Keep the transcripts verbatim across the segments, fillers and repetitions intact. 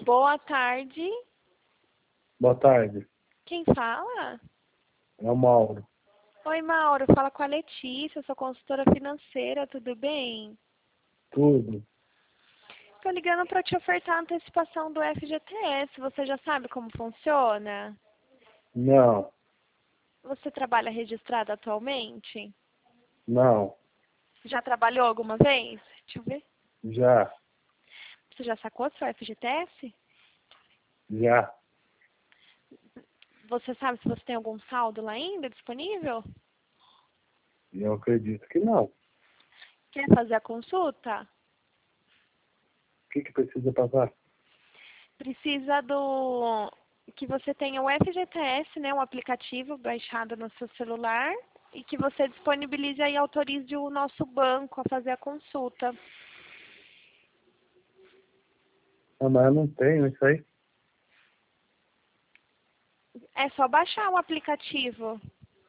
Boa tarde. Boa tarde. Quem fala? É o Mauro. Oi, Mauro. Fala com a Letícia, sou consultora financeira, tudo bem? Tudo. Tô ligando para te ofertar a antecipação do F G T S. Você já sabe como funciona? Não. Você trabalha registrado atualmente? Não. Já trabalhou alguma vez? Deixa eu ver. Já. Você já sacou seu F G T S? Já. Você sabe se você tem algum saldo lá ainda disponível? Eu acredito que não. O Quer fazer a consulta? que que precisa passar? Precisa do que você tenha o F G T S, né, um aplicativo baixado no seu celular, e que você disponibilize e autorize o nosso banco a fazer a consulta. Ah, mas eu não tenho isso aí. É só baixar o aplicativo.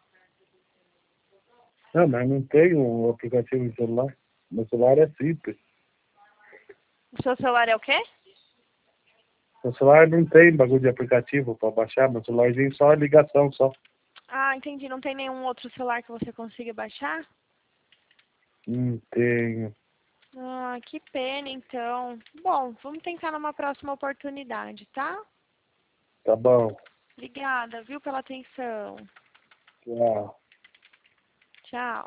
Não, mas eu não tenho o aplicativo no celular. Meu celular é simples. O seu celular é o quê? Meu celular não tem bagulho de aplicativo para baixar. Meu celularzinho só é ligação só. Ah, entendi. Não tem nenhum outro celular que você consiga baixar? Não tenho. Ah, que pena, então. Bom, vamos tentar numa próxima oportunidade, tá? Tá bom. Obrigada, viu, pela atenção. Tchau. Tchau.